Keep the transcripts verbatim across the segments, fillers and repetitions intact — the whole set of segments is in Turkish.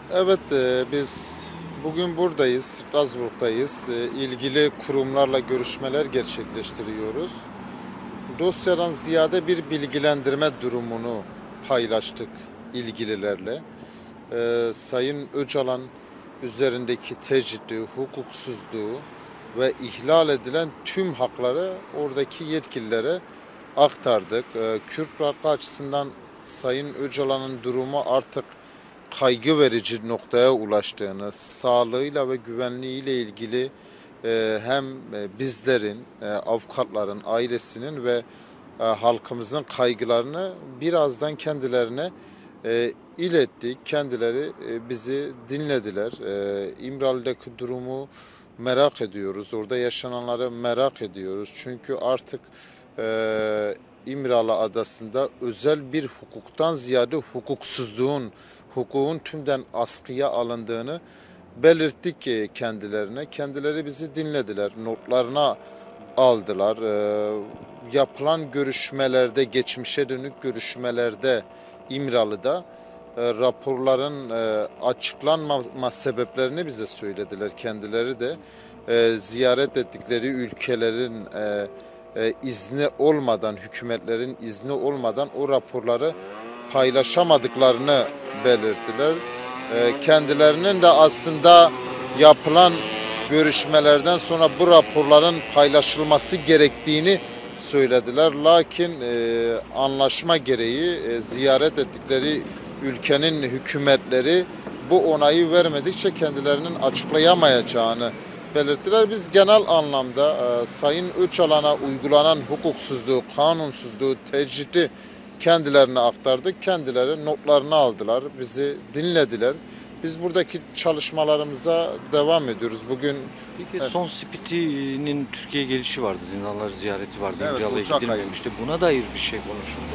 Evet, e, biz bugün buradayız, Strasbourg'dayız. E, ilgili kurumlarla görüşmeler gerçekleştiriyoruz. Dosyadan ziyade bir bilgilendirme durumunu paylaştık ilgililerle. E, Sayın Öcalan üzerindeki tecridi, hukuksuzluğu ve ihlal edilen tüm hakları oradaki yetkililere aktardık. E, Kürt halkı açısından Sayın Öcalan'ın durumu artık kaygı verici noktaya ulaştığını, sağlığıyla ve güvenliğiyle ilgili e, hem e, bizlerin, e, avukatların, ailesinin ve e, halkımızın kaygılarını birazdan kendilerine e, ilettik. Kendileri e, bizi dinlediler. E, İmralı'daki durumu merak ediyoruz. Orada yaşananları merak ediyoruz. Çünkü artık e, İmralı Adası'nda özel bir hukuktan ziyade hukuksuzluğun, hukukun tümden askıya alındığını belirttik ki kendilerine. Kendileri bizi dinlediler, notlarına aldılar. Ee, yapılan görüşmelerde, geçmişe dönük görüşmelerde İmralı'da e, raporların e, açıklanma sebeplerini bize söylediler. Kendileri de e, ziyaret ettikleri ülkelerin e, e, izni olmadan, hükümetlerin izni olmadan o raporları paylaşamadıklarını belirttiler. E, kendilerinin de aslında yapılan görüşmelerden sonra bu raporların paylaşılması gerektiğini söylediler. Lakin e, anlaşma gereği e, ziyaret ettikleri ülkenin hükümetleri bu onayı vermedikçe kendilerinin açıklayamayacağını belirttiler. Biz genel anlamda e, Sayın Öcalan'a uygulanan hukuksuzluğu, kanunsuzluğu, tecridi kendilerine aktardık. Kendileri notlarını aldılar, bizi dinlediler. Biz buradaki çalışmalarımıza devam ediyoruz. Bugün Peki evet, son Spiti'nin Türkiye gelişi vardı, zindanlar ziyareti vardı, evet, İmralı'ya Ocak gidilmemişti. Buna dair bir şey konuşuldu.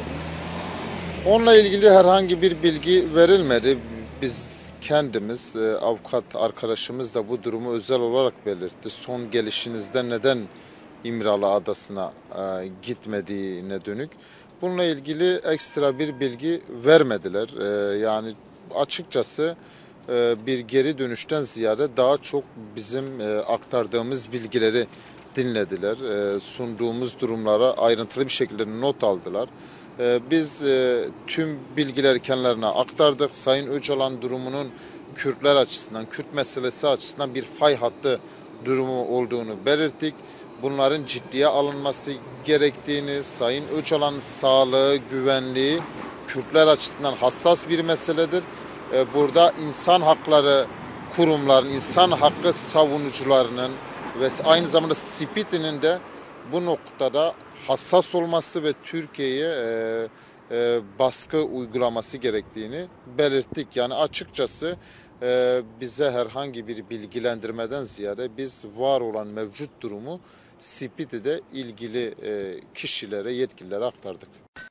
onunla ilgili herhangi bir bilgi verilmedi. Biz kendimiz, e, avukat arkadaşımız da bu durumu özel olarak belirtti. Son gelişinizde neden İmralı Adası'na e, gitmediğine dönük. Bununla ilgili ekstra bir bilgi vermediler. E, yani açıkçası e, bir geri dönüşten ziyade daha çok bizim e, aktardığımız bilgileri dinlediler. E, sunduğumuz durumlara ayrıntılı bir şekilde not aldılar. E, biz e, tüm bilgileri kendilerine aktardık. Sayın Öcalan durumunun Kürtler açısından, Kürt meselesi açısından bir fay hattı durumu olduğunu belirttik. Bunların ciddiye alınması gerektiğini, Sayın Öcalan'ın sağlığı, güvenliği Kürtler açısından hassas bir meseledir. Burada insan hakları kurumların, insan hakkı savunucularının ve aynı zamanda Spiti'nin de bu noktada hassas olması ve Türkiye'ye e, e, baskı uygulaması gerektiğini belirttik. Yani açıkçası e, bize herhangi bir bilgilendirmeden ziyade biz var olan mevcut durumu Spiti'de ilgili e, kişilere, yetkililere aktardık.